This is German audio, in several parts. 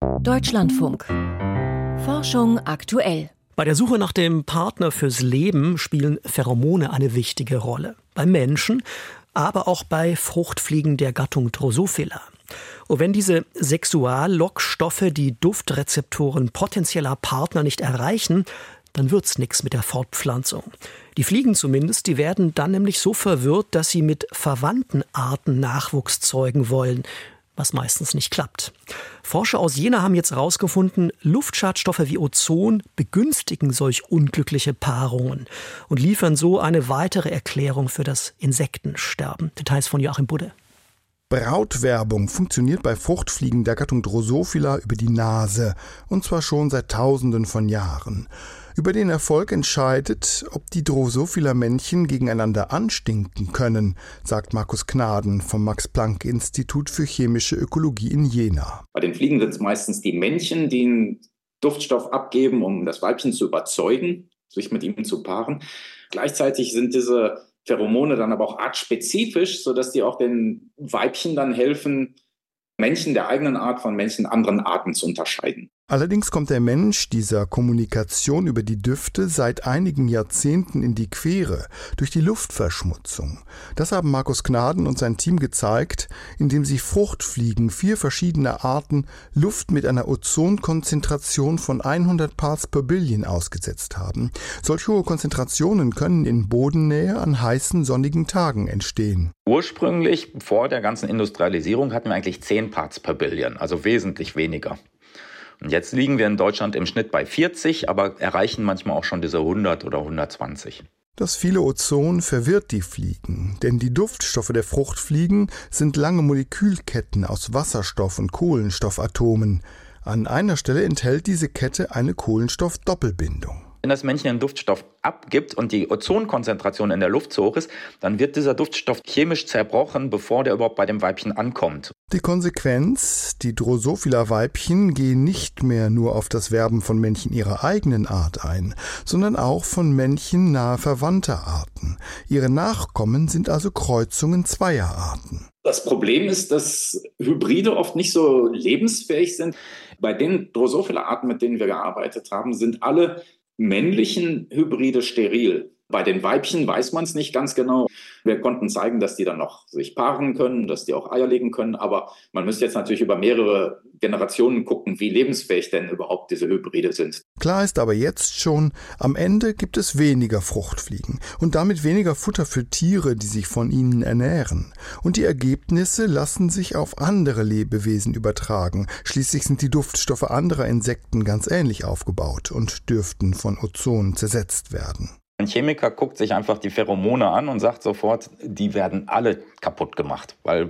Deutschlandfunk. Forschung aktuell. Bei der Suche nach dem Partner fürs Leben spielen Pheromone eine wichtige Rolle. Bei Menschen, aber auch bei Fruchtfliegen der Gattung Drosophila. Und wenn diese Sexuallockstoffe die Duftrezeptoren potenzieller Partner nicht erreichen, dann wird's nix mit der Fortpflanzung. Die Fliegen zumindest, die werden dann nämlich so verwirrt, dass sie mit verwandten Arten Nachwuchs zeugen wollen, was meistens nicht klappt. Forscher aus Jena haben jetzt herausgefunden, Luftschadstoffe wie Ozon begünstigen solch unglückliche Paarungen und liefern so eine weitere Erklärung für das Insektensterben. Details von Joachim Budde. Brautwerbung funktioniert bei Fruchtfliegen der Gattung Drosophila über die Nase, und zwar schon seit Tausenden von Jahren. Über den Erfolg entscheidet, ob die Drosophila-Männchen gegeneinander anstinken können, sagt Markus Knaden vom Max-Planck-Institut für chemische Ökologie in Jena. Bei den Fliegen sind es meistens die Männchen, die einen Duftstoff abgeben, um das Weibchen zu überzeugen, sich mit ihm zu paaren. Gleichzeitig sind diese Pheromone dann aber auch artspezifisch, sodass die auch den Weibchen dann helfen, Männchen der eigenen Art von Männchen anderen Arten zu unterscheiden. Allerdings kommt der Mensch dieser Kommunikation über die Düfte seit einigen Jahrzehnten in die Quere durch die Luftverschmutzung. Das haben Markus Knaden und sein Team gezeigt, indem sie Fruchtfliegen 4 verschiedener Arten Luft mit einer Ozonkonzentration von 100 Parts per Billion ausgesetzt haben. Solch hohe Konzentrationen können in Bodennähe an heißen, sonnigen Tagen entstehen. Ursprünglich, vor der ganzen Industrialisierung, hatten wir eigentlich 10 Parts per Billion, also wesentlich weniger. Und jetzt liegen wir in Deutschland im Schnitt bei 40, aber erreichen manchmal auch schon diese 100 oder 120. Das viele Ozon verwirrt die Fliegen, denn die Duftstoffe der Fruchtfliegen sind lange Molekülketten aus Wasserstoff- und Kohlenstoffatomen. An einer Stelle enthält diese Kette eine Kohlenstoffdoppelbindung. Wenn das Männchen einen Duftstoff abgibt und die Ozonkonzentration in der Luft zu hoch ist, dann wird dieser Duftstoff chemisch zerbrochen, bevor der überhaupt bei dem Weibchen ankommt. Die Konsequenz: Die Drosophila-Weibchen gehen nicht mehr nur auf das Werben von Männchen ihrer eigenen Art ein, sondern auch von Männchen nahe verwandter Arten. Ihre Nachkommen sind also Kreuzungen zweier Arten. Das Problem ist, dass Hybride oft nicht so lebensfähig sind. Bei den Drosophila-Arten, mit denen wir gearbeitet haben, sind alle männlichen Hybride steril. Bei den Weibchen weiß man es nicht ganz genau. Wir konnten zeigen, dass die dann noch sich paaren können, dass die auch Eier legen können. Aber man müsste jetzt natürlich über mehrere Generationen gucken, wie lebensfähig denn überhaupt diese Hybride sind. Klar ist aber jetzt schon, am Ende gibt es weniger Fruchtfliegen und damit weniger Futter für Tiere, die sich von ihnen ernähren. Und die Ergebnisse lassen sich auf andere Lebewesen übertragen. Schließlich sind die Duftstoffe anderer Insekten ganz ähnlich aufgebaut und dürften von Ozon zersetzt werden. Ein Chemiker guckt sich einfach die Pheromone an und sagt sofort, die werden alle kaputt gemacht. Weil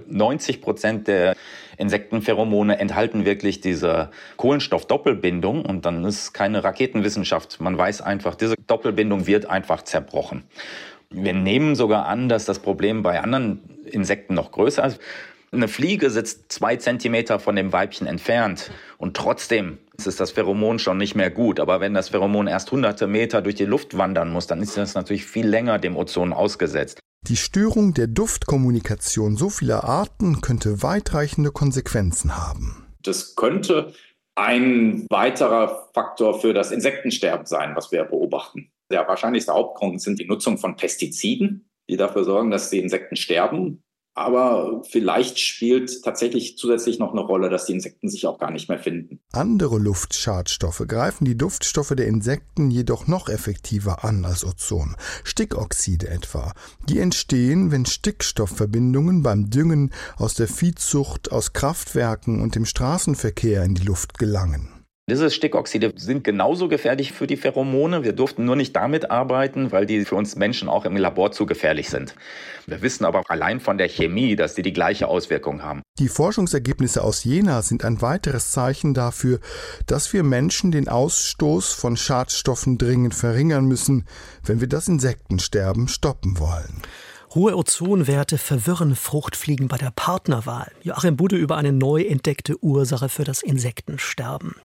90% der Insektenpheromone enthalten wirklich diese Kohlenstoffdoppelbindung und dann ist es keine Raketenwissenschaft. Man weiß einfach, diese Doppelbindung wird einfach zerbrochen. Wir nehmen sogar an, dass das Problem bei anderen Insekten noch größer ist. Eine Fliege sitzt 2 Zentimeter von dem Weibchen entfernt und trotzdem ist das Pheromon schon nicht mehr gut. Aber wenn das Pheromon erst hunderte Meter durch die Luft wandern muss, dann ist das natürlich viel länger dem Ozon ausgesetzt. Die Störung der Duftkommunikation so vieler Arten könnte weitreichende Konsequenzen haben. Das könnte ein weiterer Faktor für das Insektensterben sein, was wir beobachten. Der wahrscheinlichste Hauptgrund sind die Nutzung von Pestiziden, die dafür sorgen, dass die Insekten sterben. Aber vielleicht spielt tatsächlich zusätzlich noch eine Rolle, dass die Insekten sich auch gar nicht mehr finden. Andere Luftschadstoffe greifen die Duftstoffe der Insekten jedoch noch effektiver an als Ozon. Stickoxide etwa. Die entstehen, wenn Stickstoffverbindungen beim Düngen aus der Viehzucht, aus Kraftwerken und dem Straßenverkehr in die Luft gelangen. Diese Stickoxide sind genauso gefährlich für die Pheromone. Wir durften nur nicht damit arbeiten, weil die für uns Menschen auch im Labor zu gefährlich sind. Wir wissen aber allein von der Chemie, dass die gleiche Auswirkung haben. Die Forschungsergebnisse aus Jena sind ein weiteres Zeichen dafür, dass wir Menschen den Ausstoß von Schadstoffen dringend verringern müssen, wenn wir das Insektensterben stoppen wollen. Hohe Ozonwerte verwirren Fruchtfliegen bei der Partnerwahl. Joachim Budde über eine neu entdeckte Ursache für das Insektensterben.